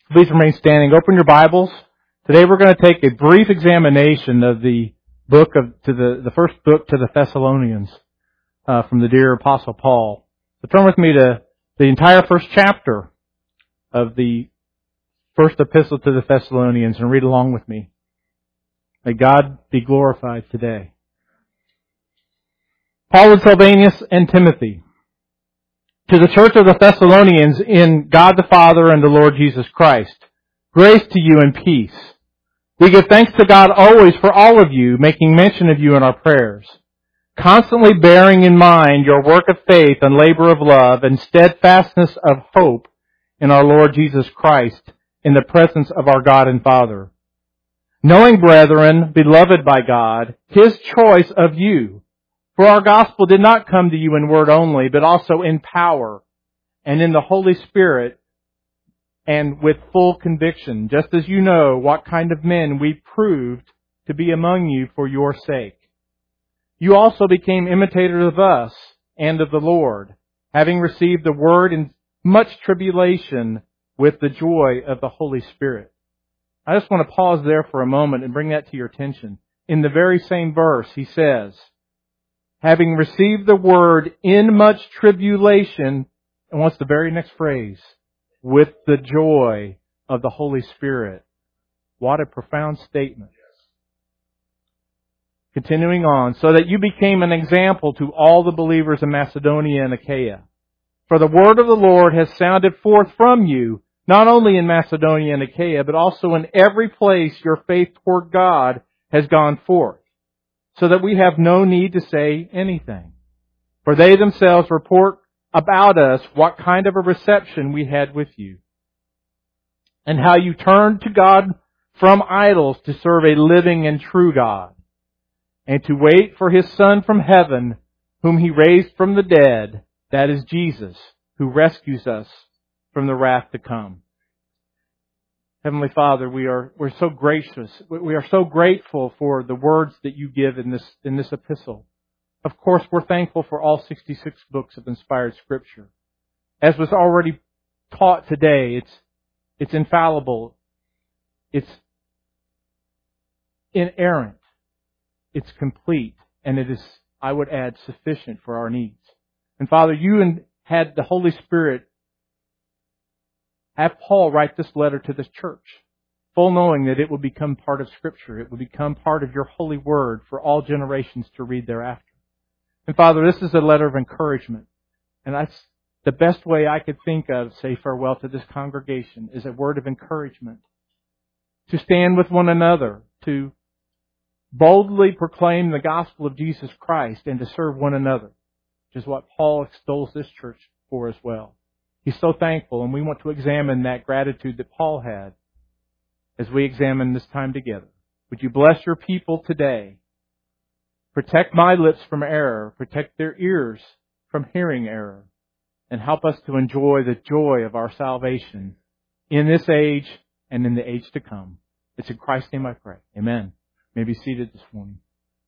Please remain standing. Open your Bibles. Today we're going to take a brief examination of the first book to the Thessalonians from the dear Apostle Paul. So turn with me to the entire first chapter of the first epistle to the Thessalonians and read along with me. May God be glorified today. Paul and Silvanus and Timothy, to the church of the Thessalonians in God the Father and the Lord Jesus Christ, grace to you and peace. We give thanks to God always for all of you, making mention of you in our prayers, constantly bearing in mind your work of faith and labor of love and steadfastness of hope in our Lord Jesus Christ in the presence of our God and Father. Knowing, brethren, beloved by God, His choice of you, for our gospel did not come to you in word only, but also in power and in the Holy Spirit and with full conviction, just as you know what kind of men we proved to be among you for your sake. You also became imitators of us and of the Lord, having received the word in much tribulation with the joy of the Holy Spirit. I just want to pause there for a moment and bring that to your attention. In the very same verse, he says, having received the word in much tribulation, and what's the very next phrase? With the joy of the Holy Spirit. What a profound statement. Continuing on, so that you became an example to all the believers in Macedonia and Achaia. For the word of the Lord has sounded forth from you, not only in Macedonia and Achaia, but also in every place your faith toward God has gone forth, so that we have no need to say anything. For they themselves report about us what kind of a reception we had with you, and how you turned to God from idols to serve a living and true God, and to wait for His Son from heaven, whom He raised from the dead, that is Jesus, who rescues us from the wrath to come. Heavenly Father, we're so gracious. We are so grateful for the words that you give in this epistle. Of course, we're thankful for all 66 books of inspired Scripture. As was already taught today, it's infallible. It's inerrant. It's complete. And it is, I would add, sufficient for our needs. And Father, you had the Holy Spirit have Paul write this letter to this church, full knowing that it will become part of Scripture. It will become part of your holy word for all generations to read thereafter. And Father, this is a letter of encouragement. And that's the best way I could think of, say farewell to this congregation, is a word of encouragement. To stand with one another, to boldly proclaim the gospel of Jesus Christ, and to serve one another, which is what Paul extols this church for as well. He's so thankful, and we want to examine that gratitude that Paul had as we examine this time together. Would you bless your people today? Protect my lips from error. Protect their ears from hearing error. And help us to enjoy the joy of our salvation in this age and in the age to come. It's in Christ's name I pray. Amen. You may be seated this morning.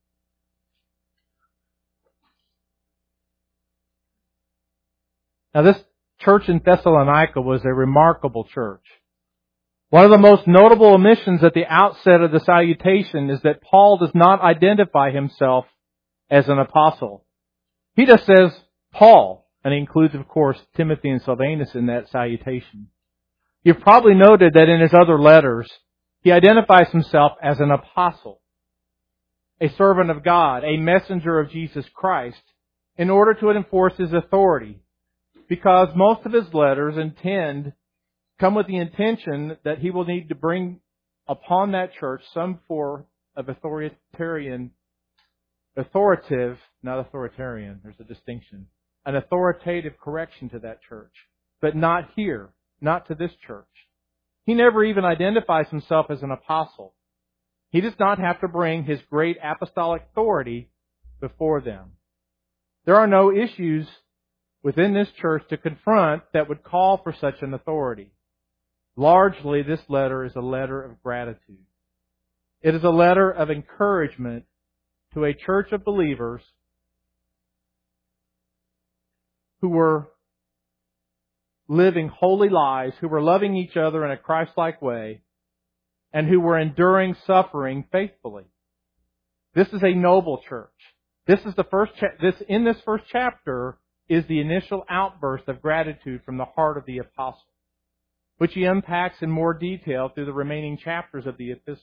Now this church in Thessalonica was a remarkable church. One of the most notable omissions at the outset of the salutation is that Paul does not identify himself as an apostle. He just says Paul, and he includes, of course, Timothy and Silvanus in that salutation. You've probably noted that in his other letters, he identifies himself as an apostle, a servant of God, a messenger of Jesus Christ, in order to enforce his authority. Because most of his letters come with the intention that he will need to bring upon that church some form of authoritative, not authoritarian, there's a distinction, an authoritative correction to that church. But not here, not to this church. He never even identifies himself as an apostle. He does not have to bring his great apostolic authority before them. There are no issues within this church to confront that would call for such an authority. Largely, this letter is a letter of gratitude. It is a letter of encouragement to a church of believers who were living holy lives, who were loving each other in a Christ-like way, and who were enduring suffering faithfully. This is a noble church. This is the first. In this first chapter is the initial outburst of gratitude from the heart of the apostle, which he unpacks in more detail through the remaining chapters of the epistle.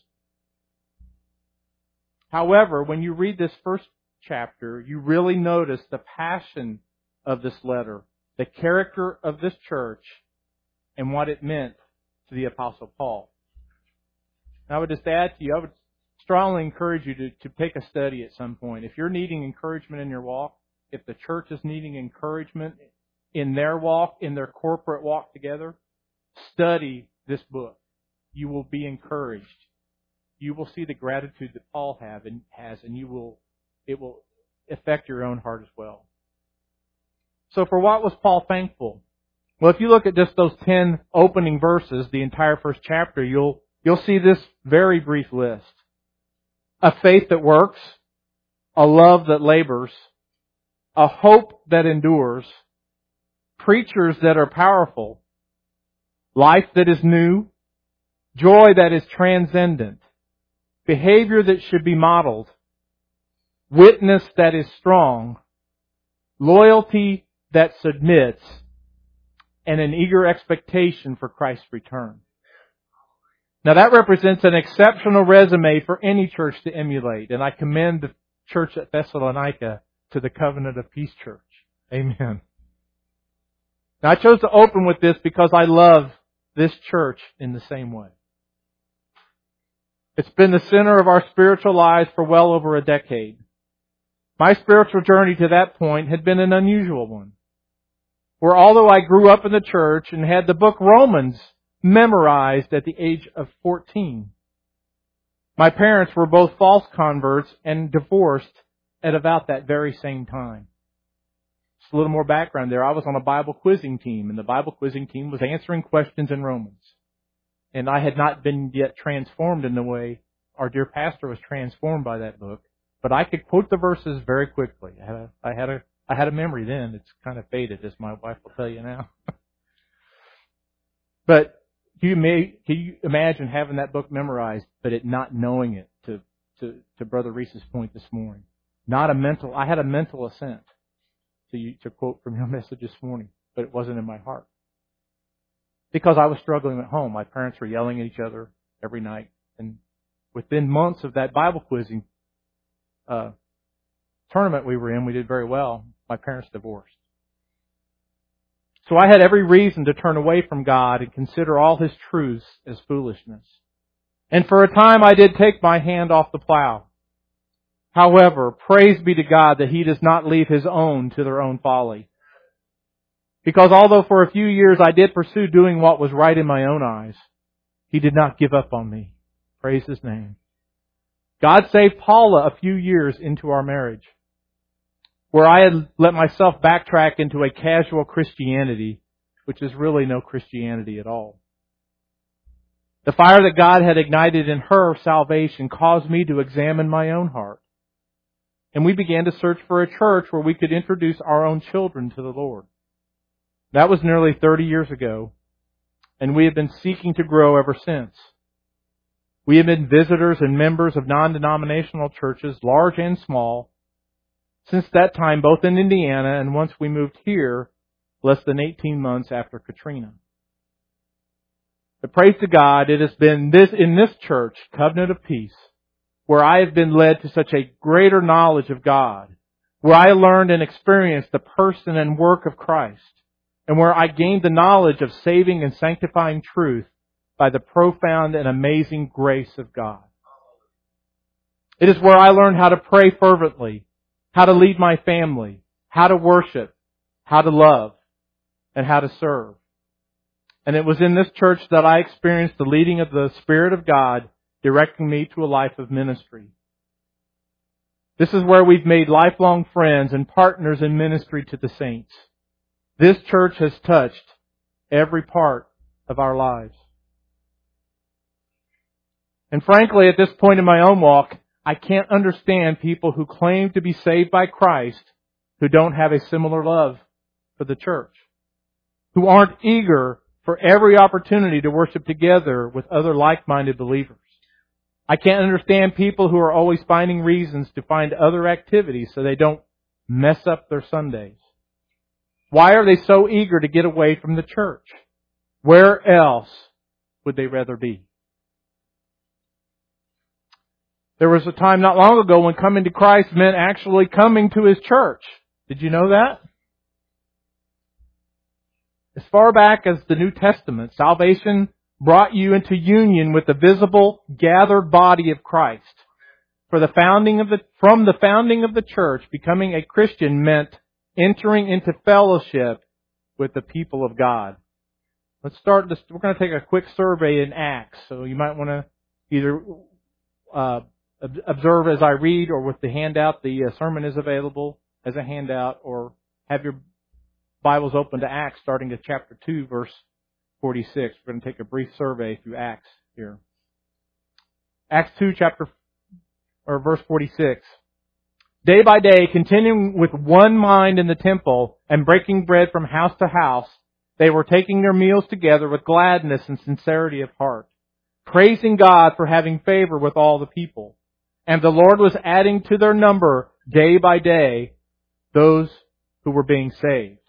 However, when you read this first chapter, you really notice the passion of this letter, the character of this church, and what it meant to the Apostle Paul. And I would just add to you, I would strongly encourage you to take a study at some point. If you're needing encouragement in your walk, if the church is needing encouragement in their walk, in their corporate walk together, study this book. You will be encouraged. You will see the gratitude that Paul has, and it will affect your own heart as well. So for what was Paul thankful? Well, if you look at just those 10 opening verses, the entire first chapter, you'll see this very brief list. A faith that works, a love that labors, a hope that endures, preachers that are powerful, life that is new, joy that is transcendent, behavior that should be modeled, witness that is strong, loyalty that submits, and an eager expectation for Christ's return. Now that represents an exceptional resume for any church to emulate, and I commend the church at Thessalonica to the Covenant of Peace Church. Amen. Now I chose to open with this because I love this church in the same way. It's been the center of our spiritual lives for well over a decade. My spiritual journey to that point had been an unusual one, where although I grew up in the church and had the book Romans memorized at the age of 14, my parents were both false converts and divorced at about that very same time. Just a little more background there. I was on a Bible quizzing team, and the Bible quizzing team was answering questions in Romans. And I had not been yet transformed in the way our dear pastor was transformed by that book. But I could quote the verses very quickly. I had a memory then. It's kind of faded, as my wife will tell you now. But can you imagine having that book memorized, but it not knowing it? To Brother Reese's point this morning, I had a mental assent to quote from your message this morning, but it wasn't in my heart. Because I was struggling at home. My parents were yelling at each other every night. And within months of that Bible quizzing tournament we were in, we did very well. My parents divorced. So I had every reason to turn away from God and consider all His truths as foolishness. And for a time I did take my hand off the plow. However, praise be to God that He does not leave His own to their own folly. Because although for a few years I did pursue doing what was right in my own eyes, He did not give up on me. Praise His name. God saved Paula a few years into our marriage, where I had let myself backtrack into a casual Christianity, which is really no Christianity at all. The fire that God had ignited in her salvation caused me to examine my own heart. And we began to search for a church where we could introduce our own children to the Lord. That was nearly 30 years ago, and we have been seeking to grow ever since. We have been visitors and members of non-denominational churches, large and small, since that time, both in Indiana and once we moved here, less than 18 months after Katrina. But praise to God, it has been in this church, Covenant of Peace, where I have been led to such a greater knowledge of God, where I learned and experienced the person and work of Christ, and where I gained the knowledge of saving and sanctifying truth by the profound and amazing grace of God. It is where I learned how to pray fervently, how to lead my family, how to worship, how to love, and how to serve. And it was in this church that I experienced the leading of the Spirit of God directing me to a life of ministry. This is where we've made lifelong friends and partners in ministry to the saints. This church has touched every part of our lives. And frankly, at this point in my own walk, I can't understand people who claim to be saved by Christ who don't have a similar love for the church, who aren't eager for every opportunity to worship together with other like-minded believers. I can't understand people who are always finding reasons to find other activities so they don't mess up their Sundays. Why are they so eager to get away from the church? Where else would they rather be? There was a time not long ago when coming to Christ meant actually coming to His church. Did you know that? As far back as the New Testament, salvation brought you into union with the visible, gathered body of Christ. From the founding of the church, becoming a Christian meant entering into fellowship with the people of God. Let's start this. We're going to take a quick survey in Acts. So you might want to either observe as I read, or with the handout. The sermon is available as a handout, or have your Bibles open to Acts, starting at chapter 2, verse 46. We're going to take a brief survey through Acts here. Acts 2, verse 46. Day by day, continuing with one mind in the temple and breaking bread from house to house, they were taking their meals together with gladness and sincerity of heart, praising God for having favor with all the people. And the Lord was adding to their number day by day those who were being saved.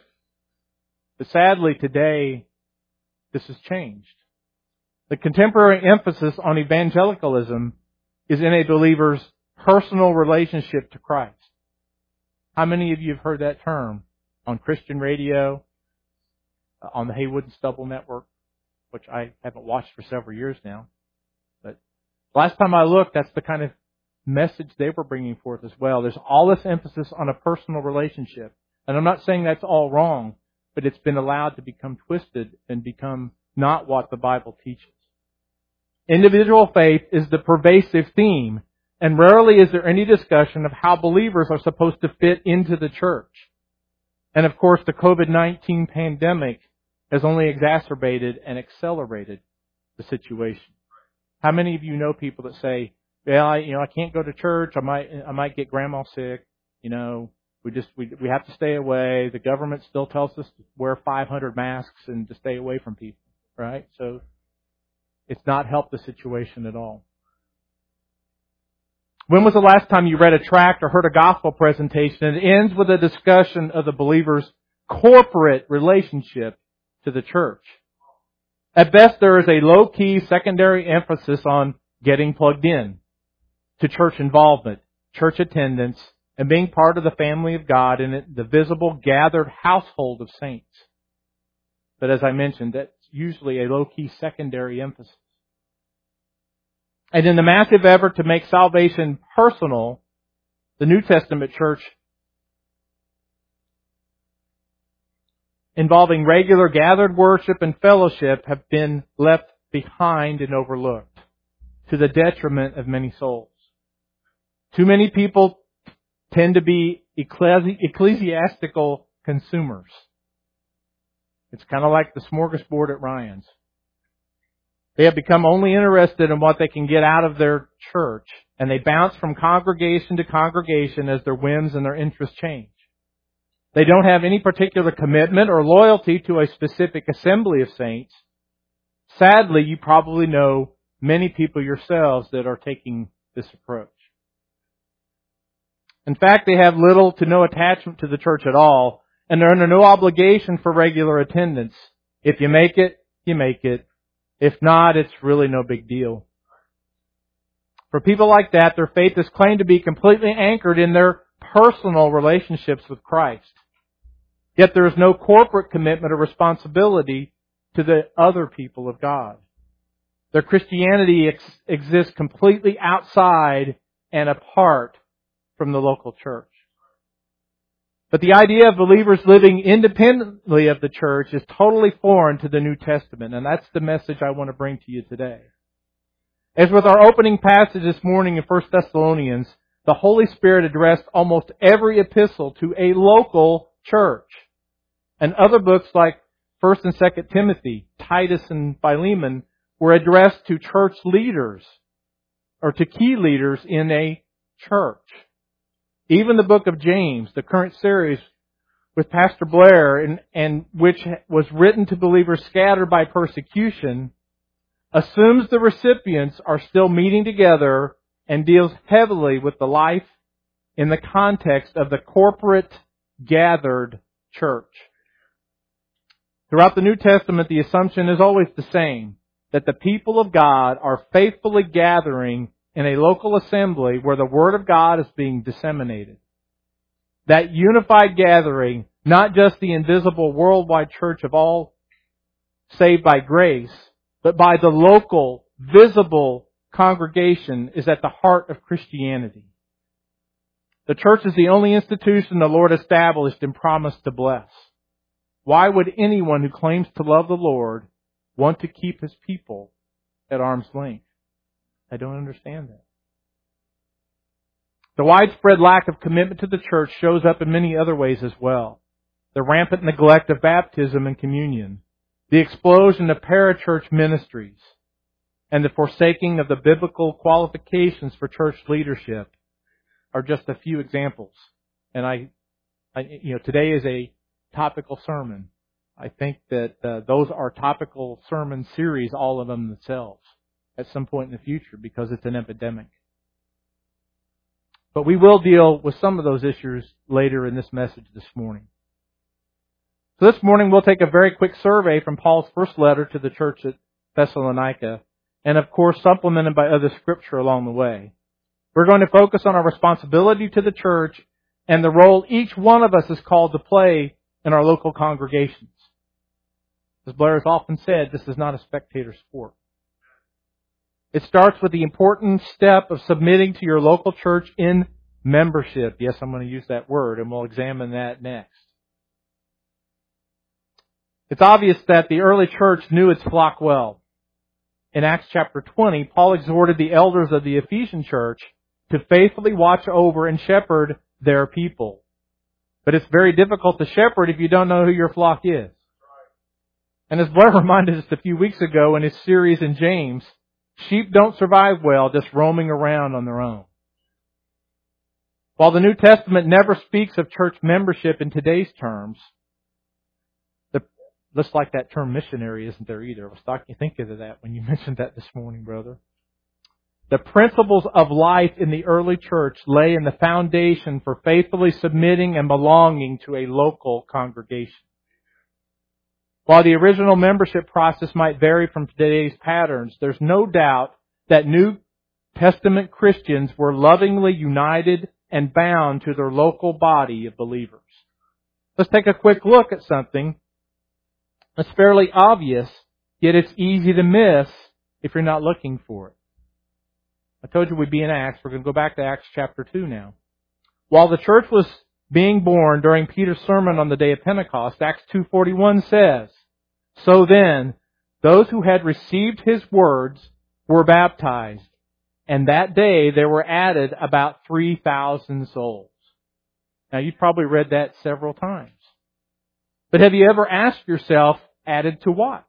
But sadly, today, this has changed. The contemporary emphasis on evangelicalism is in a believer's personal relationship to Christ. How many of you have heard that term on Christian radio, on the Haywood and Stubble Network, which I haven't watched for several years now? But last time I looked, that's the kind of message they were bringing forth as well. There's all this emphasis on a personal relationship. And I'm not saying that's all wrong, but it's been allowed to become twisted and become not what the Bible teaches. Individual faith is the pervasive theme, and rarely is there any discussion of how believers are supposed to fit into the church. And of course, the COVID-19 pandemic has only exacerbated and accelerated the situation. How many of you know people that say, "Well, I can't go to church. I might get grandma sick. We have to stay away. The government still tells us to wear 500 masks and to stay away from people." Right? So it's not helped the situation at all. When was the last time you read a tract or heard a gospel presentation and it ends with a discussion of the believer's corporate relationship to the church? At best, there is a low-key secondary emphasis on getting plugged in to church involvement, church attendance, and being part of the family of God in the visible, gathered household of saints. But as I mentioned, that's usually a low-key secondary emphasis. And in the massive effort to make salvation personal, the New Testament church, involving regular gathered worship and fellowship, have been left behind and overlooked, to the detriment of many souls. Too many people tend to be ecclesiastical consumers. It's kind of like the smorgasbord at Ryan's. They have become only interested in what they can get out of their church, and they bounce from congregation to congregation as their whims and their interests change. They don't have any particular commitment or loyalty to a specific assembly of saints. Sadly, you probably know many people yourselves that are taking this approach. In fact, they have little to no attachment to the church at all, and they're under no obligation for regular attendance. If you make it, you make it. If not, it's really no big deal. For people like that, their faith is claimed to be completely anchored in their personal relationships with Christ. Yet there is no corporate commitment or responsibility to the other people of God. Their Christianity exists completely outside and apart from the local church. But the idea of believers living independently of the church is totally foreign to the New Testament, and that's the message I want to bring to you today. As with our opening passage this morning in 1 Thessalonians, the Holy Spirit addressed almost every epistle to a local church. And other books like 1 and 2 Timothy, Titus and Philemon were addressed to church leaders or to key leaders in a church. Even the book of James, the current series, with Pastor Blair, and which was written to believers scattered by persecution, assumes the recipients are still meeting together and deals heavily with the life in the context of the corporate gathered church. Throughout the New Testament, the assumption is always the same, that the people of God are faithfully gathering in a local assembly where the Word of God is being disseminated. That unified gathering, not just the invisible worldwide church of all saved by grace, but by the local, visible congregation, is at the heart of Christianity. The church is the only institution the Lord established and promised to bless. Why would anyone who claims to love the Lord want to keep His people at arm's length? I don't understand that. The widespread lack of commitment to the church shows up in many other ways as well. The rampant neglect of baptism and communion, the explosion of parachurch ministries, and the forsaking of the biblical qualifications for church leadership are just a few examples. And today is a topical sermon. I think that those are topical sermon series, all of them themselves, at some point in the future, because it's an epidemic. But we will deal with some of those issues later in this message this morning. So this morning we'll take a very quick survey from Paul's first letter to the church at Thessalonica, and of course supplemented by other scripture along the way. We're going to focus on our responsibility to the church and the role each one of us is called to play in our local congregations. As Blair has often said, this is not a spectator sport. It starts with the important step of submitting to your local church in membership. Yes, I'm going to use that word, and we'll examine that next. It's obvious that the early church knew its flock well. In Acts chapter 20, Paul exhorted the elders of the Ephesian church to faithfully watch over and shepherd their people. But it's very difficult to shepherd if you don't know who your flock is. And as Blair reminded us a few weeks ago in his series in James, sheep don't survive well just roaming around on their own. While the New Testament never speaks of church membership in today's terms, looks like that term missionary isn't there either. I was thinking of that when you mentioned that this morning, brother. The principles of life in the early church lay in the foundation for faithfully submitting and belonging to a local congregation. While the original membership process might vary from today's patterns, there's no doubt that New Testament Christians were lovingly united and bound to their local body of believers. Let's take a quick look at something that's fairly obvious, yet it's easy to miss if you're not looking for it. I told you we'd be in Acts. We're going to go back to Acts chapter 2 now. While the church was being born during Peter's sermon on the day of Pentecost, Acts 2:41 says, "So then, those who had received His words were baptized, and that day there were added about 3,000 souls." Now, you've probably read that several times. But have you ever asked yourself, added to what?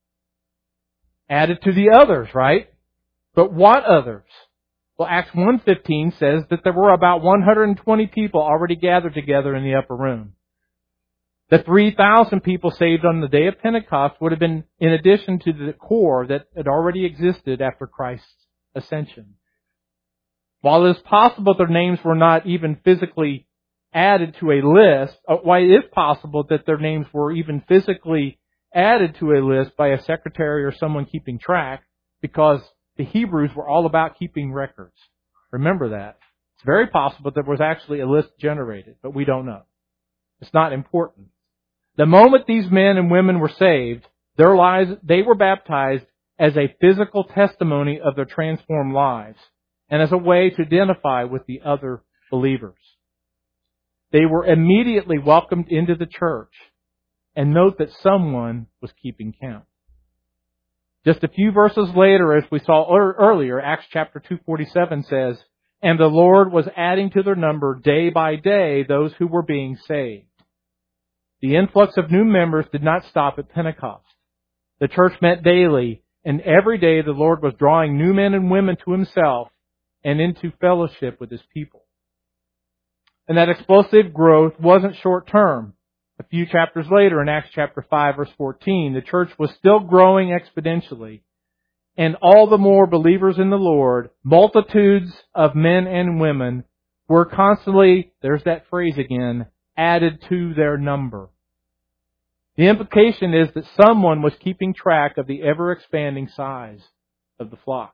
Added to the others, right? But what others? Well, Acts 1:15 says that there were about 120 people already gathered together in the upper room. The 3,000 people saved on the day of Pentecost would have been in addition to the core that had already existed after Christ's ascension. While it is possible their names were not even physically added to a list, why it is possible that their names were even physically added to a list by a secretary or someone keeping track, because the Hebrews were all about keeping records. Remember that. It's very possible there was actually a list generated, but we don't know. It's not important. The moment these men and women were saved, they were baptized as a physical testimony of their transformed lives and as a way to identify with the other believers. They were immediately welcomed into the church. And note that someone was keeping count. Just a few verses later, as we saw earlier, Acts chapter 2:47 says, "And the Lord was adding to their number day by day those who were being saved." The influx of new members did not stop at Pentecost. The church met daily, and every day the Lord was drawing new men and women to Himself and into fellowship with His people. And that explosive growth wasn't short term. A few chapters later, in Acts chapter 5, verse 14, the church was still growing exponentially, and all the more believers in the Lord, multitudes of men and women, were constantly, there's that phrase again, added to their number. The implication is that someone was keeping track of the ever-expanding size of the flock.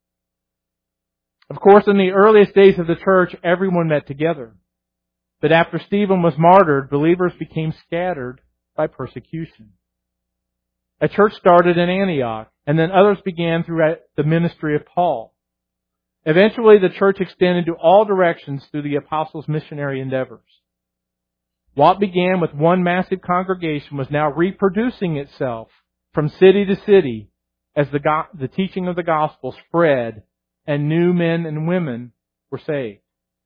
Of course, in the earliest days of the church, everyone met together. But after Stephen was martyred, believers became scattered by persecution. A church started in Antioch, and then others began throughout the ministry of Paul. Eventually, the church extended to all directions through the apostles' missionary endeavors. What began with one massive congregation was now reproducing itself from city to city as the teaching of the gospel spread and new men and women were saved.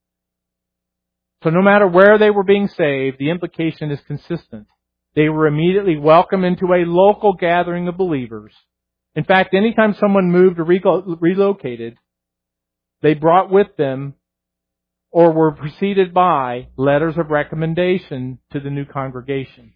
So no matter where they were being saved, the implication is consistent. They were immediately welcomed into a local gathering of believers. In fact, anytime someone moved or relocated, they brought with them or were preceded by letters of recommendation to the new congregation.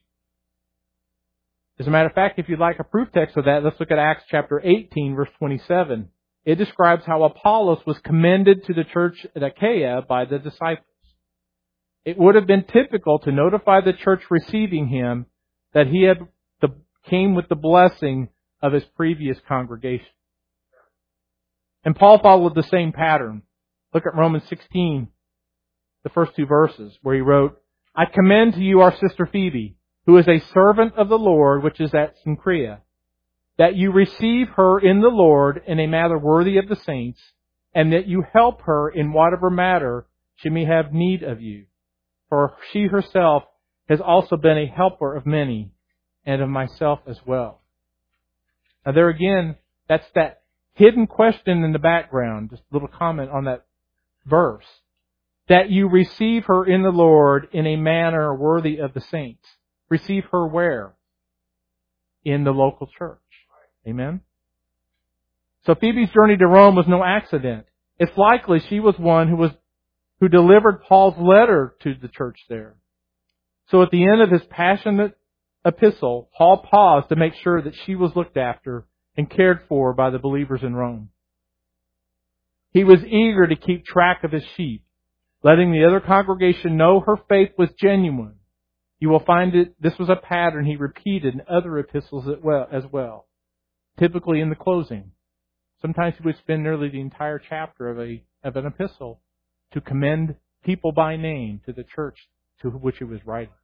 As a matter of fact, if you'd like a proof text of that, let's look at Acts chapter 18, verse 27. It describes how Apollos was commended to the church at Achaia by the disciples. It would have been typical to notify the church receiving him that he came with the blessing of his previous congregation. And Paul followed the same pattern. Look at Romans 16, the first two verses, where he wrote, I commend to you our sister Phoebe, who is a servant of the Lord, which is at Cenchrea, that you receive her in the Lord in a manner worthy of the saints, and that you help her in whatever matter she may have need of you. For she herself has also been a helper of many, and of myself as well. Now there again, that's that hidden question in the background, just a little comment on that verse. That you receive her in the Lord in a manner worthy of the saints. Receive her where? In the local church. Amen? So Phoebe's journey to Rome was no accident. It's likely she was one who delivered Paul's letter to the church there. So at the end of his passionate epistle, Paul paused to make sure that she was looked after and cared for by the believers in Rome. He was eager to keep track of his sheep, letting the other congregation know her faith was genuine. You will find this was a pattern he repeated in other epistles as well, typically in the closing. Sometimes he would spend nearly the entire chapter of an epistle to commend people by name to the church to which he was writing.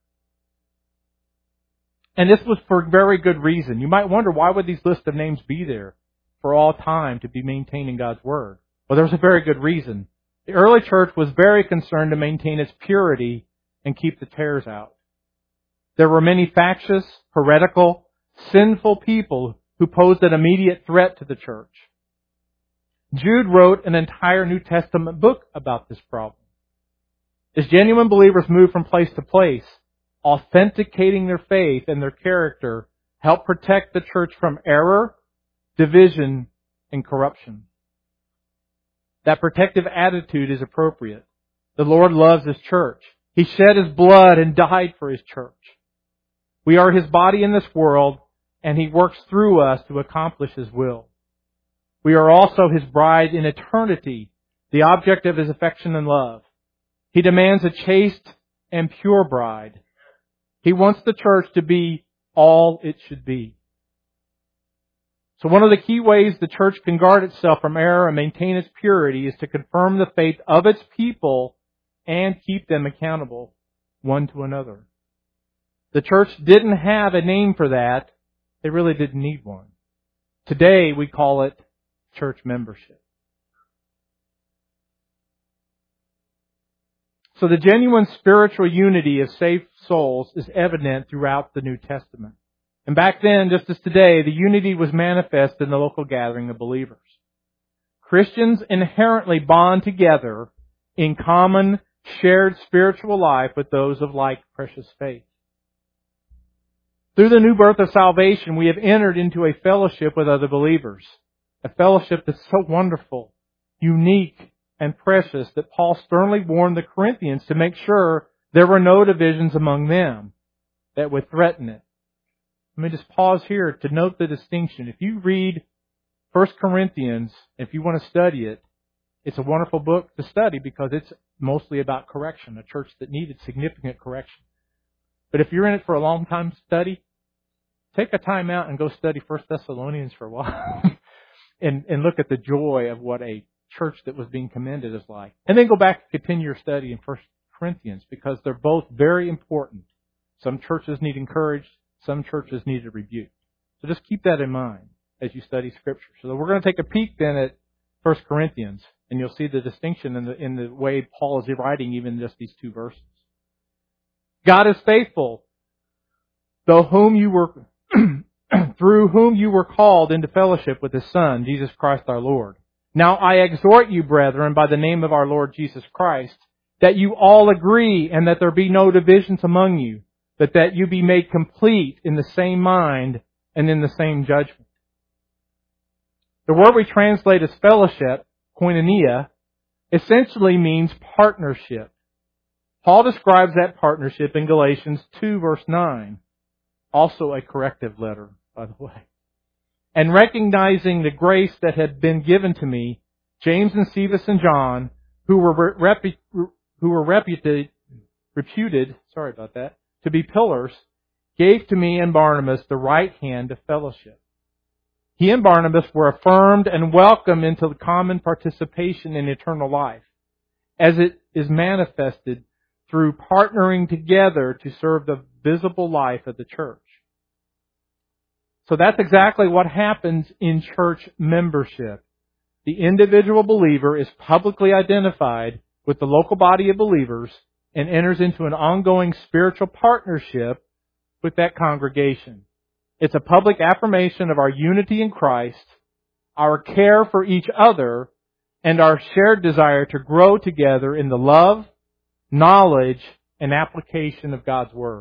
And this was for very good reason. You might wonder, why would these lists of names be there for all time to be maintaining God's Word? Well, there's a very good reason. The early church was very concerned to maintain its purity and keep the tares out. There were many factious, heretical, sinful people who posed an immediate threat to the church. Jude wrote an entire New Testament book about this problem. As genuine believers moved from place to place, authenticating their faith and their character helped protect the church from error, division, and corruption. That protective attitude is appropriate. The Lord loves His church. He shed His blood and died for His church. We are His body in this world, and He works through us to accomplish His will. We are also His bride in eternity, the object of His affection and love. He demands a chaste and pure bride. He wants the church to be all it should be. So one of the key ways the church can guard itself from error and maintain its purity is to confirm the faith of its people and keep them accountable one to another. The church didn't have a name for that. They really didn't need one. Today we call it church membership. So the genuine spiritual unity of saved souls is evident throughout the New Testament. And back then, just as today, the unity was manifest in the local gathering of believers. Christians inherently bond together in common, shared spiritual life with those of like precious faith. Through the new birth of salvation, we have entered into a fellowship with other believers. A fellowship that's so wonderful, unique, and precious that Paul sternly warned the Corinthians to make sure there were no divisions among them. that would threaten it. Let me just pause here to note the distinction. If you read 1 Corinthians, if you want to study it, it's a wonderful book to study because it's mostly about correction, a church that needed significant correction. But if you're in it for a long time study, take a time out and go study 1 Thessalonians for a while and look at the joy of what a church that was being commended is like. And then go back and continue your study in 1 Corinthians because they're both very important. Some churches need encouraged, some churches need a rebuke. So just keep that in mind as you study Scripture. So we're going to take a peek then at 1 Corinthians, and you'll see the distinction in the way Paul is writing even just these two verses. God is faithful, through whom you were called into fellowship with His Son, Jesus Christ our Lord. Now I exhort you, brethren, by the name of our Lord Jesus Christ, that you all agree and that there be no divisions among you, but that you be made complete in the same mind and in the same judgment. The word we translate as fellowship, koinonia, essentially means partnership. Paul describes that partnership in Galatians 2 verse 9. Also a corrective letter, by the way. And recognizing the grace that had been given to me, James and Cephas and John, who were reputed to be pillars, gave to me and Barnabas the right hand of fellowship. He and Barnabas were affirmed and welcomed into the common participation in eternal life, as it is manifested through partnering together to serve the visible life of the church. So that's exactly what happens in church membership. The individual believer is publicly identified with the local body of believers and enters into an ongoing spiritual partnership with that congregation. It's a public affirmation of our unity in Christ, our care for each other, and our shared desire to grow together in the love, knowledge, and application of God's Word.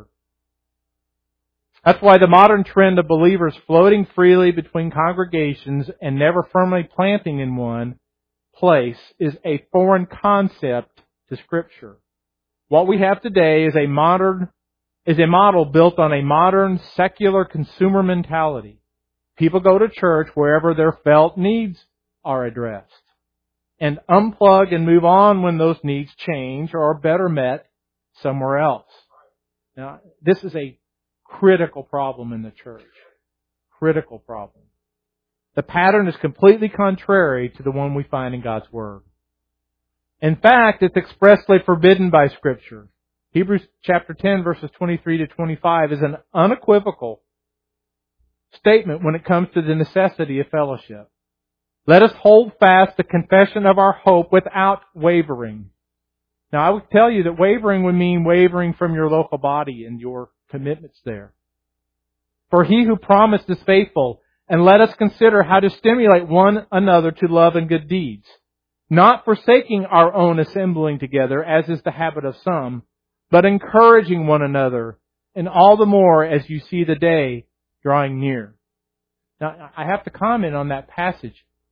That's why the modern trend of believers floating freely between congregations and never firmly planting in one place is a foreign concept to Scripture. What we have today is a model built on a modern secular consumer mentality. People go to church wherever their felt needs are addressed and unplug and move on when those needs change or are better met somewhere else. Now, this is a critical problem in the church. Critical problem. The pattern is completely contrary to the one we find in God's Word. In fact, it's expressly forbidden by Scripture. Hebrews chapter 10 verses 23 to 25 is an unequivocal statement when it comes to the necessity of fellowship. Let us hold fast the confession of our hope without wavering. Now, I would tell you that wavering would mean wavering from your local body and your commitments there. For He who promised is faithful, and let us consider how to stimulate one another to love and good deeds, not forsaking our own assembling together, as is the habit of some, but encouraging one another, and all the more as you see the day drawing near. Now, I have to comment on that passage.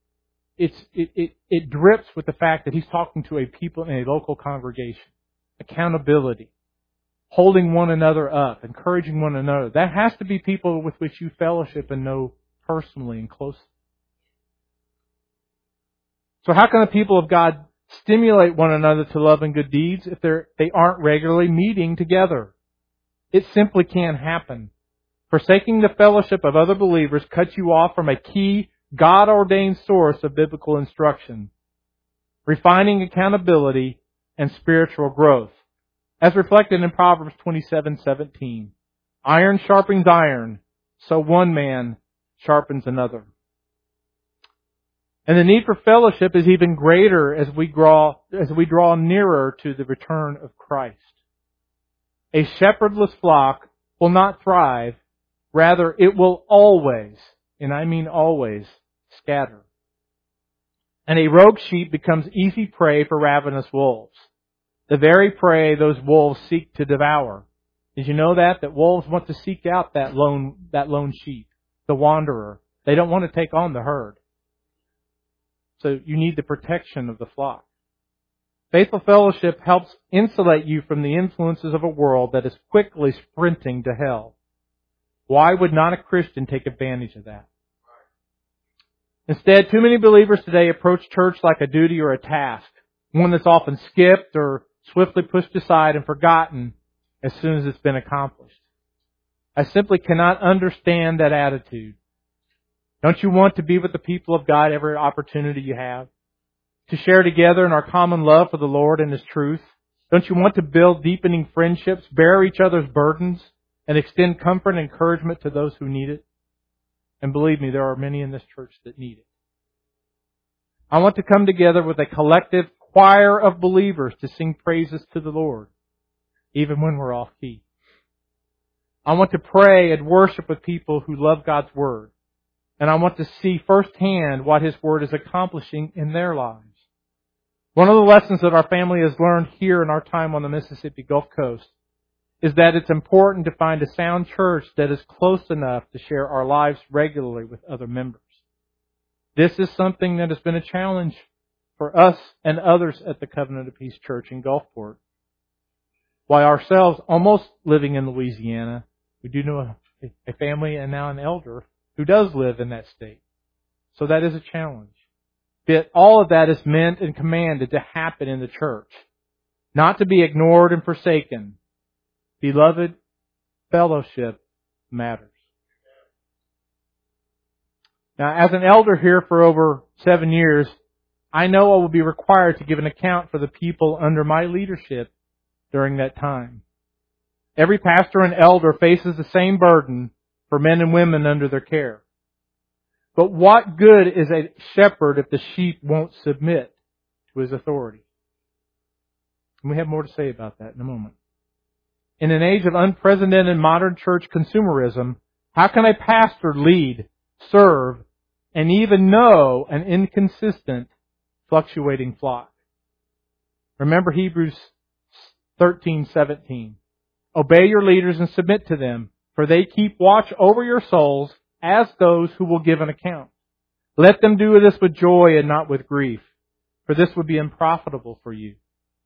It drips with the fact that he's talking to a people in a local congregation. Accountability. Holding one another up. Encouraging one another. That has to be people with which you fellowship and know personally and closely. So how can the people of God stimulate one another to love and good deeds if they aren't regularly meeting together? It simply can't happen. Forsaking the fellowship of other believers cuts you off from a key God-ordained source of biblical instruction, refining accountability and spiritual growth, as reflected in Proverbs 27:17. Iron sharpens iron, so one man sharpens another. And the need for fellowship is even greater as we draw nearer to the return of Christ. A shepherdless flock will not thrive, rather it will always, and I mean always, scatter. And a rogue sheep becomes easy prey for ravenous wolves. The very prey those wolves seek to devour. Did you know that? That wolves want to seek out that lone sheep, the wanderer. They don't want to take on the herd. So you need the protection of the flock. Faithful fellowship helps insulate you from the influences of a world that is quickly sprinting to hell. Why would not a Christian take advantage of that? Instead, too many believers today approach church like a duty or a task, one that's often skipped or swiftly pushed aside and forgotten as soon as it's been accomplished. I simply cannot understand that attitude. Don't you want to be with the people of God every opportunity you have? To share together in our common love for the Lord and His truth? Don't you want to build deepening friendships, bear each other's burdens, and extend comfort and encouragement to those who need it? And believe me, there are many in this church that need it. I want to come together with a collective choir of believers to sing praises to the Lord, even when we're off key. I want to pray and worship with people who love God's Word. And I want to see firsthand what His Word is accomplishing in their lives. One of the lessons that our family has learned here in our time on the Mississippi Gulf Coast is that it's important to find a sound church that is close enough to share our lives regularly with other members. This is something that has been a challenge for us and others at the Covenant of Peace Church in Gulfport. While ourselves almost living in Louisiana, we do know a family and now an elder who does live in that state. So that is a challenge. But all of that is meant and commanded to happen in the church, not to be ignored and forsaken. Beloved, fellowship matters. Now, as an elder here for over 7 years, I know I will be required to give an account for the people under my leadership during that time. Every pastor and elder faces the same burden for men and women under their care. But what good is a shepherd if the sheep won't submit to his authority? And we have more to say about that in a moment. In an age of unprecedented modern church consumerism, how can a pastor lead, serve, and even know an inconsistent, fluctuating flock? Remember Hebrews 13:17. Obey your leaders and submit to them, for they keep watch over your souls as those who will give an account. Let them do this with joy and not with grief, for this would be unprofitable for you.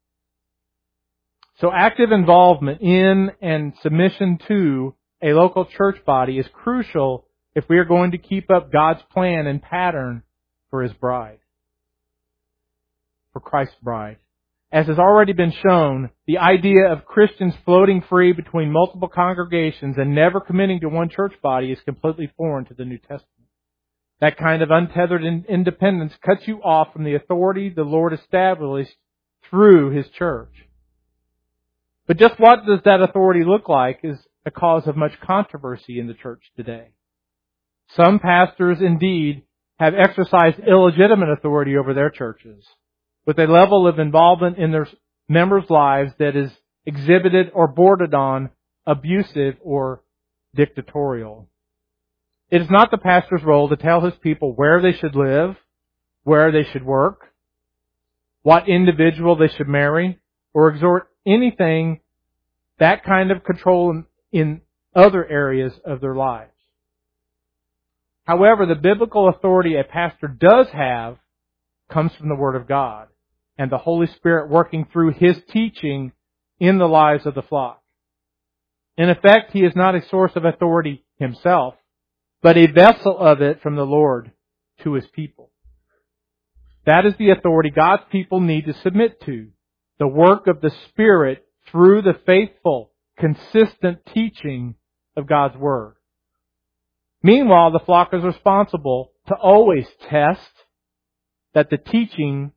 So active involvement in and submission to a local church body is crucial if we are going to keep up God's plan and pattern for His bride, for Christ's bride. As has already been shown, the idea of Christians floating free between multiple congregations and never committing to one church body is completely foreign to the New Testament. That kind of untethered independence cuts you off from the authority the Lord established through His church. But just what does that authority look like is a cause of much controversy in the church today. Some pastors, indeed, have exercised illegitimate authority over their churches, with a level of involvement in their members' lives that is exhibited or bordered on abusive or dictatorial. It is not the pastor's role to tell his people where they should live, where they should work, what individual they should marry, or exhort anything that kind of control in other areas of their lives. However, the biblical authority a pastor does have comes from the Word of God and the Holy Spirit working through His teaching in the lives of the flock. In effect, he is not a source of authority himself, but a vessel of it from the Lord to His people. That is the authority God's people need to submit to, the work of the Spirit through the faithful, consistent teaching of God's Word. Meanwhile, the flock is responsible to always test that teaching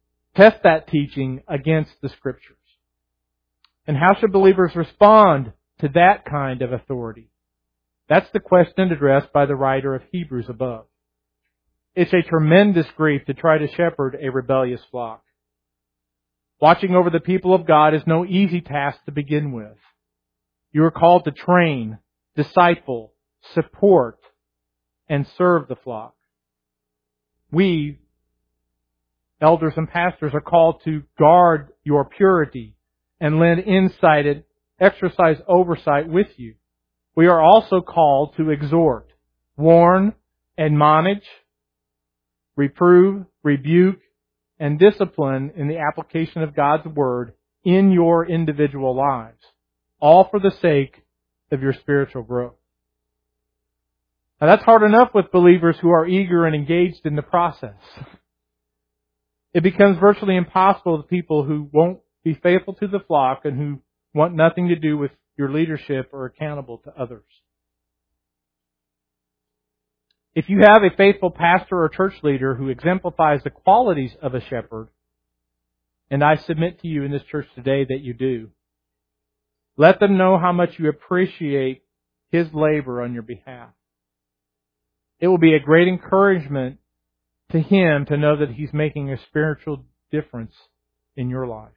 against the Scriptures. And how should believers respond to that kind of authority? That's the question addressed by the writer of Hebrews above. It's a tremendous grief to try to shepherd a rebellious flock. Watching over the people of God is no easy task to begin with. You are called to train, disciple, support, and serve the flock. We, elders and pastors, are called to guard your purity and lend insight and exercise oversight with you. We are also called to exhort, warn, admonish, reprove, rebuke, and discipline in the application of God's Word in your individual lives, all for the sake of your spiritual growth. Now that's hard enough with believers who are eager and engaged in the process. It becomes virtually impossible with people who won't be faithful to the flock and who want nothing to do with your leadership or accountable to others. If you have a faithful pastor or church leader who exemplifies the qualities of a shepherd, and I submit to you in this church today that you do, let them know how much you appreciate his labor on your behalf. It will be a great encouragement to him to know that he's making a spiritual difference in your life.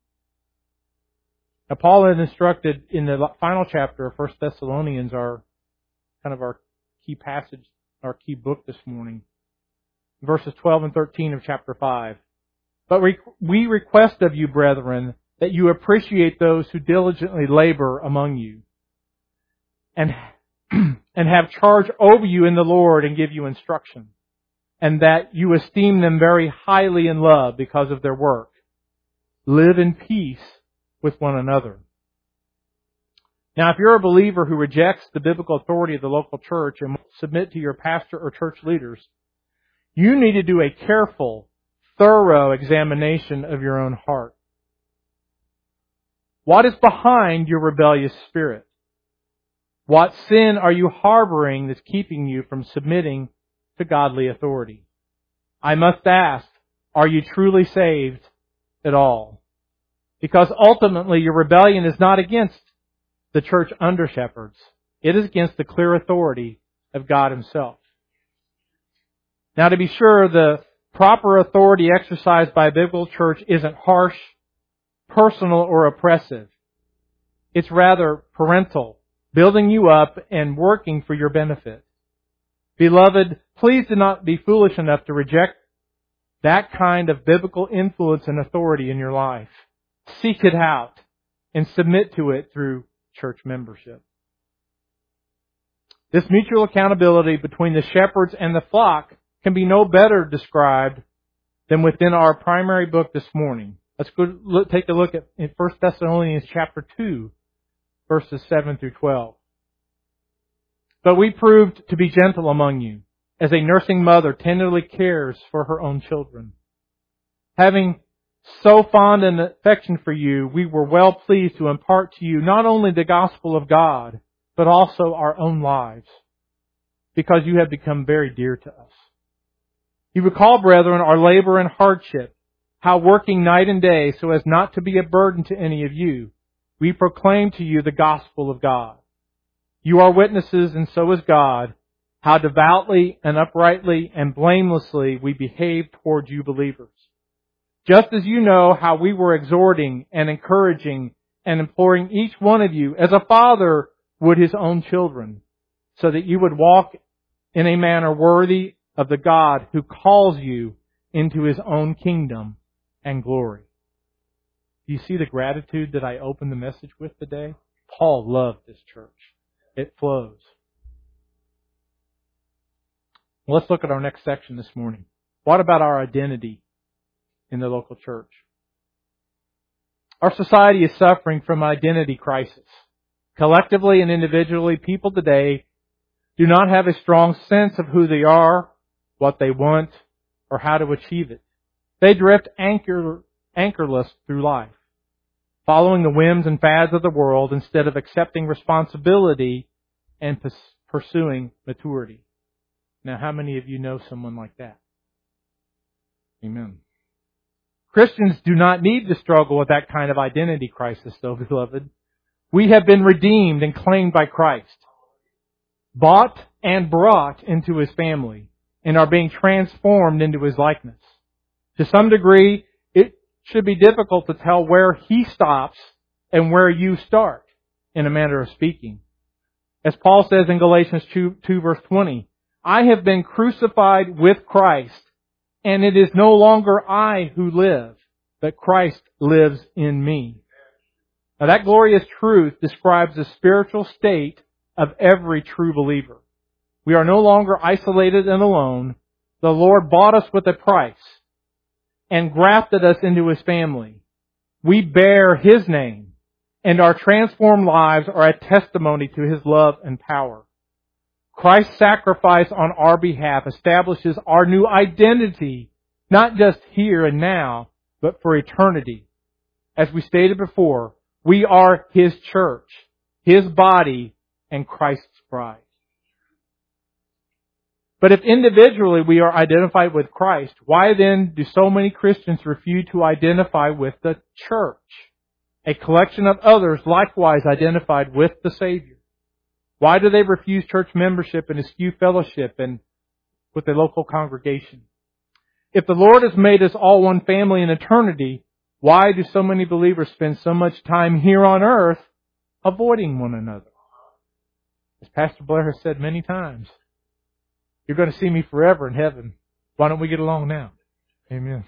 Now, Paul had instructed in the final chapter of 1 Thessalonians, our key passage, our key book this morning, verses 12 and 13 of chapter 5. But we request of you, brethren, that you appreciate those who diligently labor among you and have charge over you in the Lord and give you instruction, and that you esteem them very highly in love because of their work. Live in peace with one another. Now, if you're a believer who rejects the biblical authority of the local church and won't submit to your pastor or church leaders, you need to do a careful, thorough examination of your own heart. What is behind your rebellious spirit? What sin are you harboring that's keeping you from submitting to godly authority? I must ask, are you truly saved at all? Because ultimately your rebellion is not against the church under shepherds. It is against the clear authority of God Himself. Now, to be sure, the proper authority exercised by a biblical church isn't harsh, personal, or oppressive. It's rather parental, building you up and working for your benefit. Beloved, please do not be foolish enough to reject that kind of biblical influence and authority in your life. Seek it out and submit to it through church membership. This mutual accountability between the shepherds and the flock can be no better described than within our primary book this morning. Let's take a look at 1 Thessalonians chapter 2, verses 7 through 12. But we proved to be gentle among you, as a nursing mother tenderly cares for her own children. Having so fond an affection for you, we were well pleased to impart to you not only the gospel of God, but also our own lives, because you have become very dear to us. You recall, brethren, our labor and hardship, how working night and day so as not to be a burden to any of you, we proclaim to you the gospel of God. You are witnesses, and so is God, how devoutly and uprightly and blamelessly we behave toward you believers. Just as you know how we were exhorting and encouraging and imploring each one of you as a father would his own children, so that you would walk in a manner worthy of the God who calls you into His own kingdom and glory. Do you see the gratitude that I opened the message with today? Paul loved this church. It flows. Well, let's look at our next section this morning. What about our identity in the local church? Our society is suffering from an identity crisis. Collectively and individually, people today do not have a strong sense of who they are, what they want, or how to achieve it. They drift anchorless through life, following the whims and fads of the world instead of accepting responsibility and pursuing maturity. Now, how many of you know someone like that? Amen. Christians do not need to struggle with that kind of identity crisis, though, beloved. We have been redeemed and claimed by Christ, bought and brought into His family, and are being transformed into His likeness. To some degree, it should be difficult to tell where He stops and where you start, in a manner of speaking. As Paul says in Galatians 2 verse 20, I have been crucified with Christ, and it is no longer I who live, but Christ lives in me. Now that glorious truth describes the spiritual state of every true believer. We are no longer isolated and alone. The Lord bought us with a price. and grafted us into His family. We bear His name, and our transformed lives are a testimony to His love and power. Christ's sacrifice on our behalf establishes our new identity, not just here and now, but for eternity. As we stated before, we are His church, His body, and Christ's bride. But if individually we are identified with Christ, why then do so many Christians refuse to identify with the church, a collection of others likewise identified with the Savior? Why do they refuse church membership and eschew fellowship and with the local congregation? If the Lord has made us all one family in eternity, why do so many believers spend so much time here on earth avoiding one another? As Pastor Blair has said many times, you're going to see me forever in heaven. Why don't we get along now? Amen.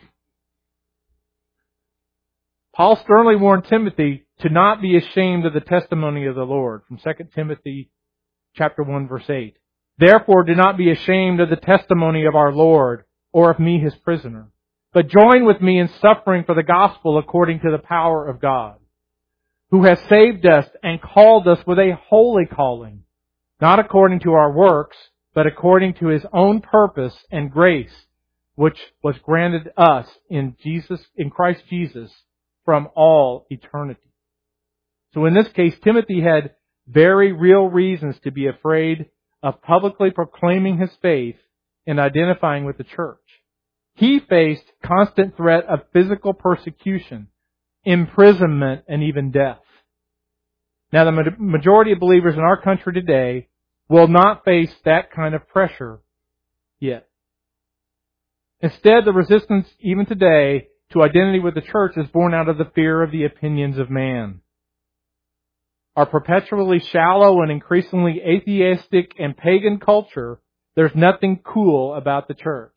Paul sternly warned Timothy to not be ashamed of the testimony of the Lord from 2 Timothy chapter 1 verse 8. Therefore do not be ashamed of the testimony of our Lord or of me his prisoner, but join with me in suffering for the gospel according to the power of God, who has saved us and called us with a holy calling, not according to our works, but according to His own purpose and grace, which was granted us in Christ Jesus from all eternity. So in this case, Timothy had very real reasons to be afraid of publicly proclaiming his faith and identifying with the church. He faced constant threat of physical persecution, imprisonment, and even death. Now, the majority of believers in our country today will not face that kind of pressure yet. Instead, the resistance, even today, to identity with the church is born out of the fear of the opinions of man. Our perpetually shallow and increasingly atheistic and pagan culture, there's nothing cool about the church.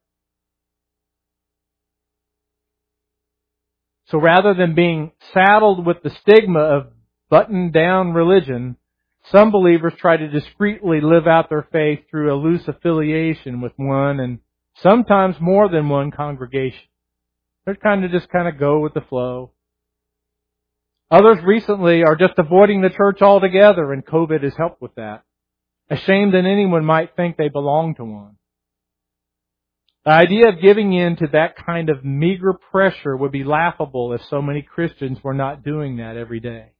So rather than being saddled with the stigma of buttoned-down religion, some believers try to discreetly live out their faith through a loose affiliation with one and sometimes more than one congregation. They're kind of go with the flow. Others recently are just avoiding the church altogether, and COVID has helped with that. Ashamed that anyone might think they belong to one. The idea of giving in to that kind of meager pressure would be laughable if so many Christians were not doing that every day.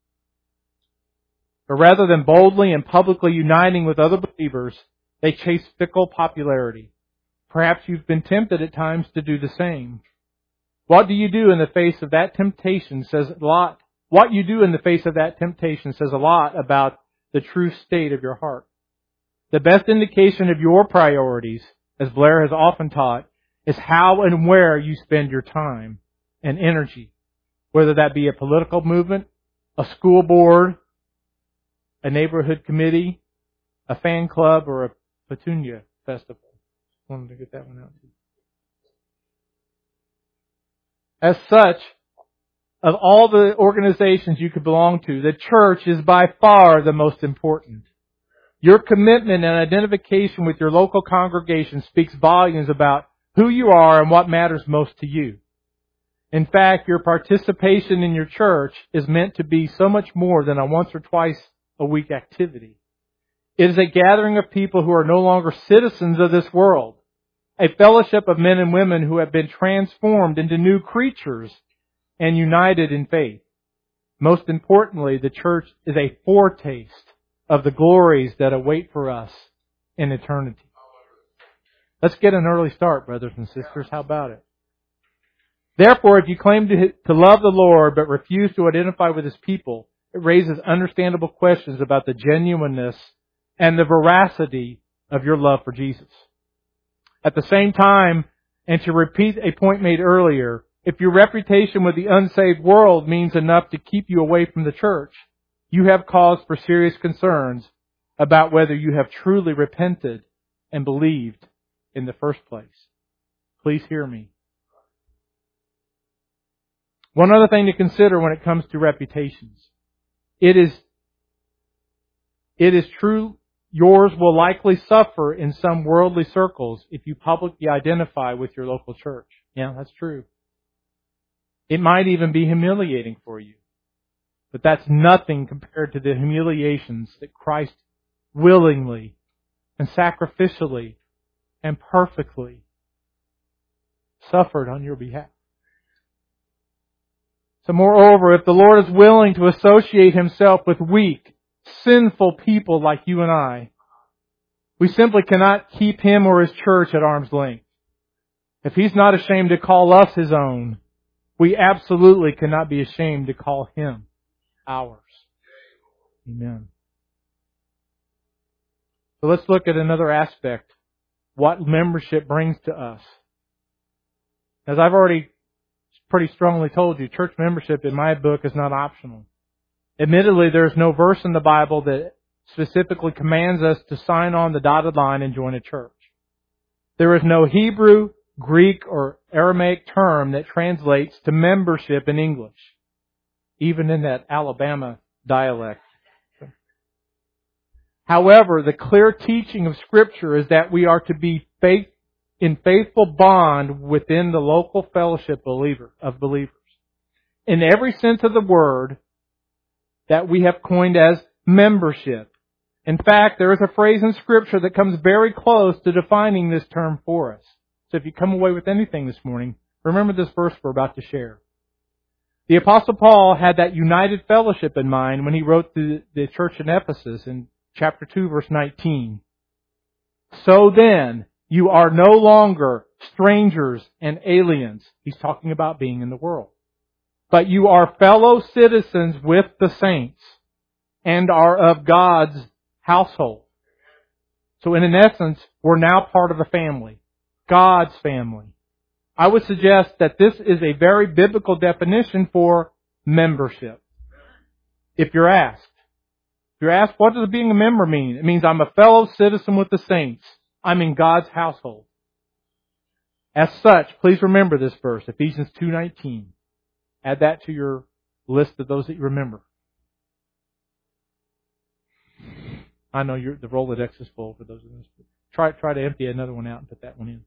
But rather than boldly and publicly uniting with other believers, they chase fickle popularity. Perhaps you've been tempted at times to do the same. What do you do in the face of that temptation says a lot. What you do in the face of that temptation says a lot about the true state of your heart. The best indication of your priorities, as Blair has often taught, is how and where you spend your time and energy, whether that be a political movement, a school board, a neighborhood committee, a fan club, or a Petunia festival. Wanted to get that one out too. As such, of all the organizations you could belong to, the church is by far the most important. Your commitment and identification with your local congregation speaks volumes about who you are and what matters most to you. In fact, your participation in your church is meant to be so much more than a once or twice a week activity. It is a gathering of people who are no longer citizens of this world, a fellowship of men and women who have been transformed into new creatures and united in faith. Most importantly, the church is a foretaste of the glories that await for us in eternity. Let's get an early start, brothers and sisters. How about it? Therefore, if you claim to love the Lord but refuse to identify with His people, it raises understandable questions about the genuineness and the veracity of your love for Jesus. At the same time, and to repeat a point made earlier, if your reputation with the unsaved world means enough to keep you away from the church, you have cause for serious concerns about whether you have truly repented and believed in the first place. Please hear me. One other thing to consider when it comes to reputations. It is true yours will likely suffer in some worldly circles if you publicly identify with your local church. Yeah, that's true. It might even be humiliating for you. But that's nothing compared to the humiliations that Christ willingly and sacrificially and perfectly suffered on your behalf. So moreover, if the Lord is willing to associate Himself with weak, sinful people like you and I, we simply cannot keep Him or His church at arm's length. If He's not ashamed to call us His own, we absolutely cannot be ashamed to call Him ours. Amen. So let's look at another aspect, what membership brings to us. As I've already pretty strongly told you, church membership in my book is not optional. Admittedly, there's no verse in the Bible that specifically commands us to sign on the dotted line and join a church. There is no Hebrew, Greek, or Aramaic term that translates to membership in English, even in that Alabama dialect. However, the clear teaching of Scripture is that we are to be in faithful bond within the local fellowship of believers. In every sense of the word that we have coined as membership. In fact, there is a phrase in Scripture that comes very close to defining this term for us. So if you come away with anything this morning, remember this verse we're about to share. The Apostle Paul had that united fellowship in mind when he wrote to the church in Ephesus in chapter 2, verse 19. So then, you are no longer strangers and aliens. He's talking about being in the world. But you are fellow citizens with the saints and are of God's household. So in essence, we're now part of a family. God's family. I would suggest that this is a very biblical definition for membership. If you're asked, what does being a member mean? It means I'm a fellow citizen with the saints. I'm in God's household. As such, please remember this verse, Ephesians 2:19. Add that to your list of those that you remember. I know the Rolodex is full for those of us. Try to empty another one out and put that one in.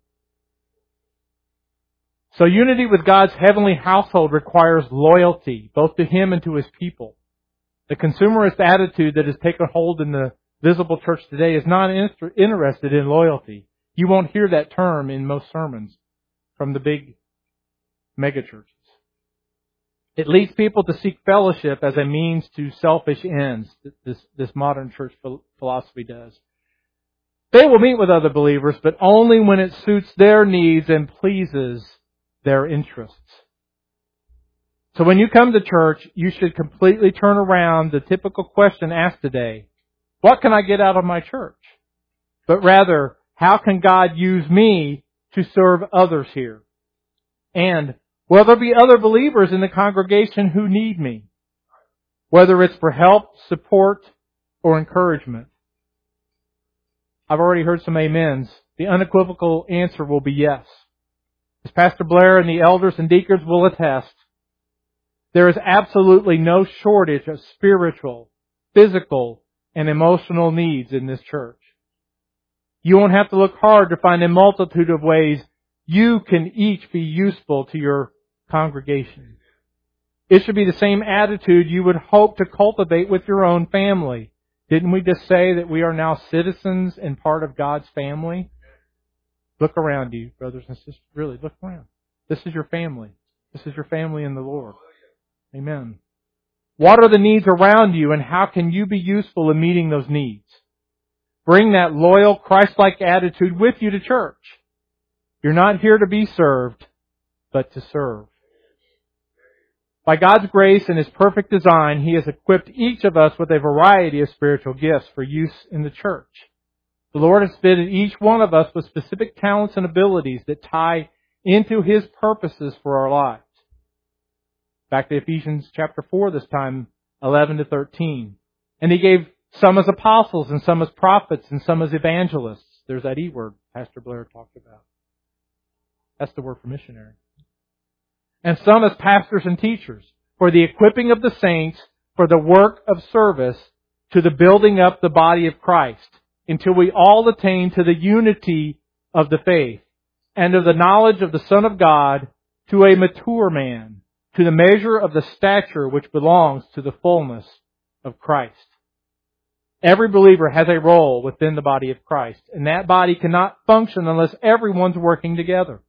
So unity with God's heavenly household requires loyalty, both to Him and to His people. The consumerist attitude that has taken hold in the visible church today is not interested in loyalty. You won't hear that term in most sermons from the big megachurches. It leads people to seek fellowship as a means to selfish ends. This modern church philosophy does. They will meet with other believers, but only when it suits their needs and pleases their interests. So when you come to church, you should completely turn around the typical question asked today. What can I get out of my church? But rather, how can God use me to serve others here? And will there be other believers in the congregation who need me? Whether it's for help, support, or encouragement. I've already heard some amens. The unequivocal answer will be yes. As Pastor Blair and the elders and deacons will attest, there is absolutely no shortage of spiritual, physical, and emotional needs in this church. You won't have to look hard to find a multitude of ways you can each be useful to your congregation. It should be the same attitude you would hope to cultivate with your own family. Didn't we just say that we are now citizens and part of God's family? Look around you, brothers and sisters. Really, look around. This is your family. This is your family in the Lord. Amen. What are the needs around you and how can you be useful in meeting those needs? Bring that loyal, Christ-like attitude with you to church. You're not here to be served, but to serve. By God's grace and His perfect design, He has equipped each of us with a variety of spiritual gifts for use in the church. The Lord has fitted each one of us with specific talents and abilities that tie into His purposes for our lives. Back to Ephesians chapter 4 this time, 11 to 13. And He gave some as apostles and some as prophets and some as evangelists. There's that E word Pastor Blair talked about. That's the word for missionary. And some as pastors and teachers for the equipping of the saints for the work of service to the building up the body of Christ until we all attain to the unity of the faith and of the knowledge of the Son of God, to a mature man, to the measure of the stature which belongs to the fullness of Christ. Every believer has a role within the body of Christ, and that body cannot function unless everyone's working together.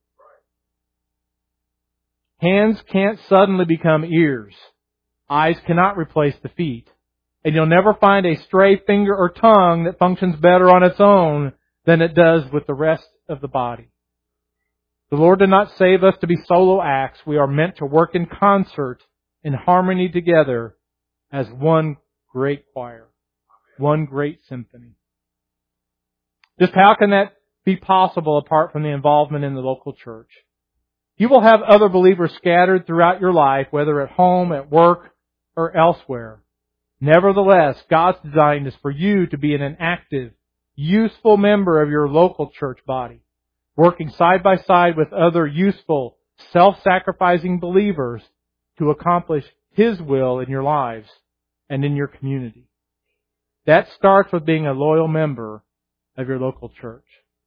Hands can't suddenly become ears. Eyes cannot replace the feet. And you'll never find a stray finger or tongue that functions better on its own than it does with the rest of the body. The Lord did not save us to be solo acts. We are meant to work in concert, in harmony together, as one great choir, one great symphony. Just how can that be possible apart from the involvement in the local church? You will have other believers scattered throughout your life, whether at home, at work, or elsewhere. Nevertheless, God's design is for you to be an active, useful member of your local church body, working side by side with other useful, self-sacrificing believers to accomplish His will in your lives and in your community. That starts with being a loyal member of your local church.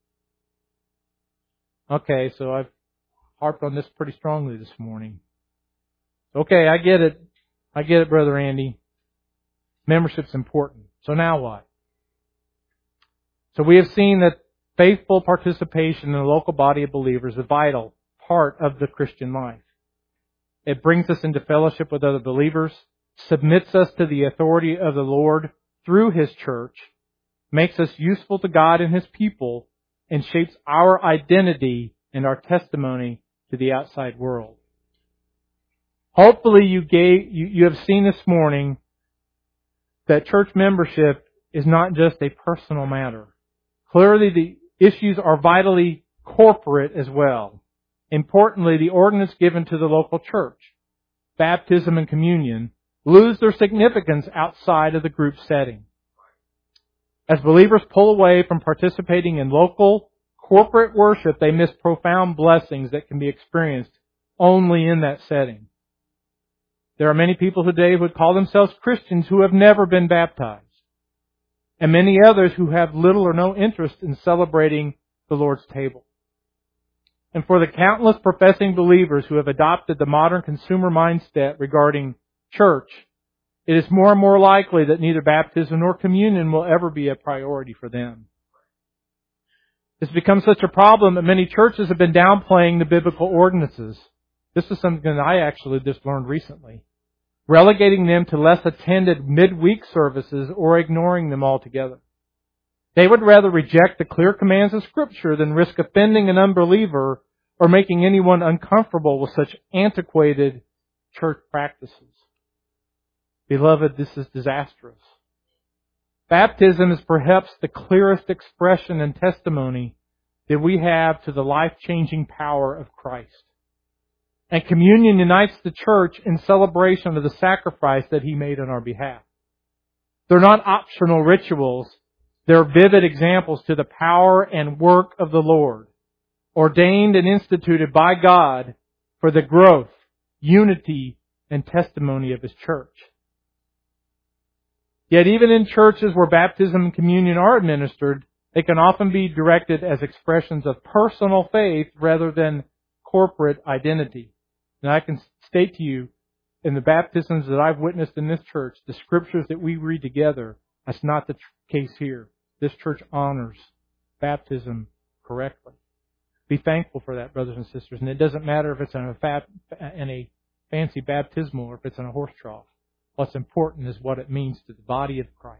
Okay, so I've harped on this pretty strongly this morning. Okay, I get it. I get it, Brother Andy. Membership's important. So now what? So we have seen that faithful participation in the local body of believers is a vital part of the Christian life. It brings us into fellowship with other believers, submits us to the authority of the Lord through His church, makes us useful to God and His people, and shapes our identity and our testimony to the outside world. Hopefully you have seen this morning that church membership is not just a personal matter. Clearly, the issues are vitally corporate as well. Importantly, the ordinance given to the local church, baptism and communion, lose their significance outside of the group setting. As believers pull away from participating in local corporate worship, they miss profound blessings that can be experienced only in that setting. There are many people today who would call themselves Christians who have never been baptized, and many others who have little or no interest in celebrating the Lord's table. And for the countless professing believers who have adopted the modern consumer mindset regarding church, it is more and more likely that neither baptism nor communion will ever be a priority for them. It's become such a problem that many churches have been downplaying the biblical ordinances. This is something that I actually just learned recently. Relegating them to less attended midweek services or ignoring them altogether. They would rather reject the clear commands of Scripture than risk offending an unbeliever or making anyone uncomfortable with such antiquated church practices. Beloved, this is disastrous. Baptism is perhaps the clearest expression and testimony that we have to the life-changing power of Christ. And communion unites the church in celebration of the sacrifice that He made on our behalf. They're not optional rituals. They're vivid examples to the power and work of the Lord, ordained and instituted by God for the growth, unity, and testimony of His church. Yet even in churches where baptism and communion are administered, they can often be directed as expressions of personal faith rather than corporate identity. And I can state to you, in the baptisms that I've witnessed in this church, the scriptures that we read together, that's not the case here. This church honors baptism correctly. Be thankful for that, brothers and sisters. And it doesn't matter if it's in a fancy baptismal or if it's in a horse trough. What's important is what it means to the body of Christ.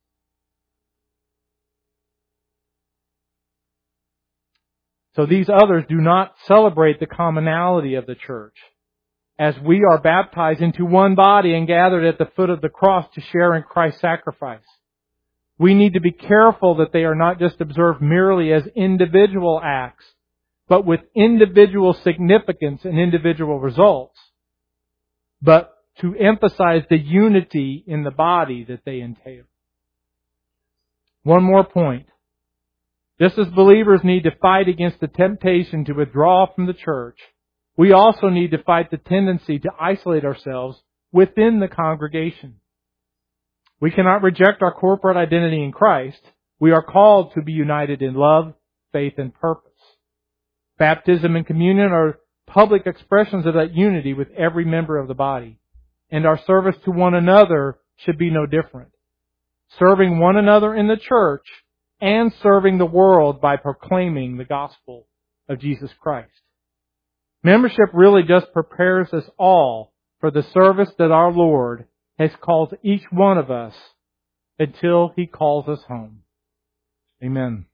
So these others do not celebrate the commonality of the church, as we are baptized into one body and gathered at the foot of the cross to share in Christ's sacrifice. We need to be careful that they are not just observed merely as individual acts, but with individual significance and individual results, but to emphasize the unity in the body that they entail. One more point. Just as believers need to fight against the temptation to withdraw from the church, we also need to fight the tendency to isolate ourselves within the congregation. We cannot reject our corporate identity in Christ, We are called to be united in love, faith, and purpose. Baptism and communion are public expressions of that unity with every member of the body. And our service to one another should be no different. Serving one another in the church and serving the world by proclaiming the gospel of Jesus Christ. Membership really just prepares us all for the service that our Lord has called each one of us until He calls us home. Amen.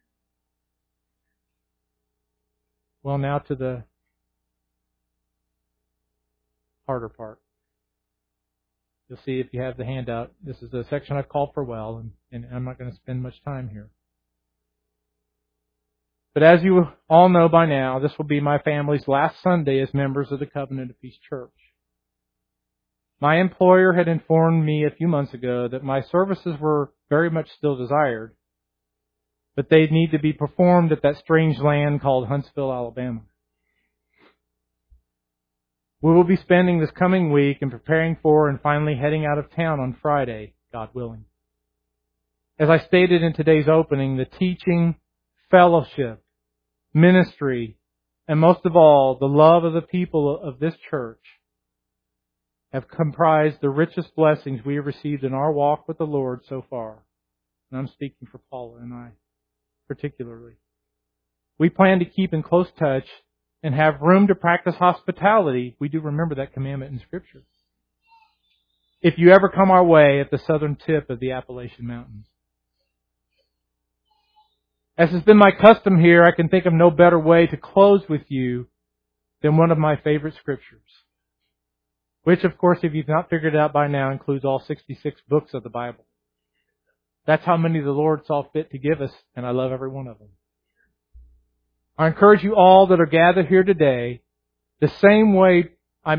Well, now to the harder part. You'll see if you have the handout. This is the section I've called for well, and I'm not going to spend much time here. But as you all know by now, this will be my family's last Sunday as members of the Covenant of Peace Church. My employer had informed me a few months ago that my services were very much still desired, but they'd need to be performed at that strange land called Huntsville, Alabama. We will be spending this coming week and preparing for and finally heading out of town on Friday, God willing. As I stated in today's opening, the teaching, fellowship, ministry, and most of all, the love of the people of this church have comprised the richest blessings we have received in our walk with the Lord so far. And I'm speaking for Paula and I particularly. We plan to keep in close touch and have room to practice hospitality. We do remember that commandment in Scripture. If you ever come our way at the southern tip of the Appalachian Mountains. As has been my custom here, I can think of no better way to close with you than one of my favorite Scriptures. Which, of course, if you've not figured it out by now, includes all 66 books of the Bible. That's how many the Lord saw fit to give us, and I love every one of them. I encourage you all that are gathered here today, the same way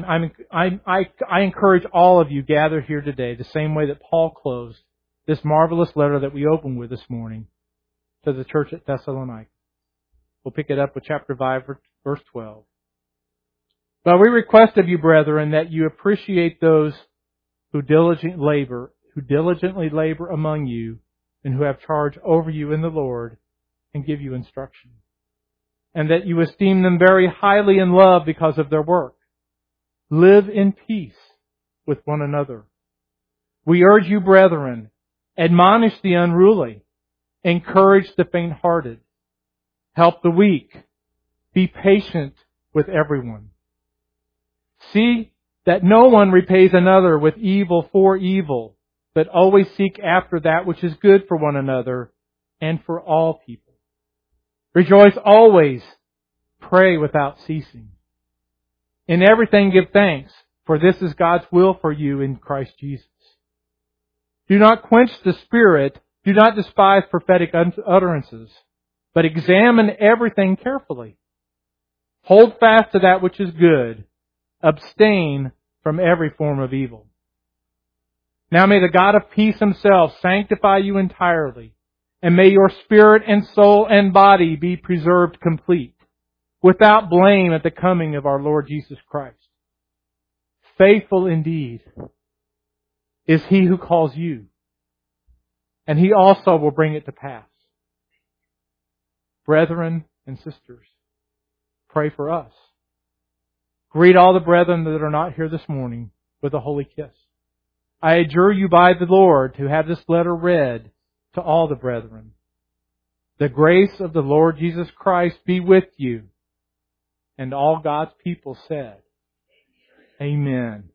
I encourage all of you gathered here today, the same way that Paul closed this marvelous letter that we opened with this morning to the church at Thessalonica. We'll pick it up with chapter 5, verse 12. But we request of you, brethren, that you appreciate those who diligently labor among you and who have charge over you in the Lord and give you instruction. And that you esteem them very highly in love because of their work. Live in peace with one another. We urge you, brethren, admonish the unruly, encourage the faint-hearted, help the weak, be patient with everyone. See that no one repays another with evil for evil, but always seek after that which is good for one another and for all people. Rejoice always, pray without ceasing. In everything give thanks, for this is God's will for you in Christ Jesus. Do not quench the Spirit, do not despise prophetic utterances, but examine everything carefully. Hold fast to that which is good. Abstain from every form of evil. Now may the God of peace Himself sanctify you entirely, and may your spirit and soul and body be preserved complete, without blame at the coming of our Lord Jesus Christ. Faithful indeed is He who calls you, and He also will bring it to pass. Brethren and sisters, pray for us. Greet all the brethren that are not here this morning with a holy kiss. I adjure you by the Lord to have this letter read to all the brethren. The grace of the Lord Jesus Christ be with you. And all God's people said, Amen.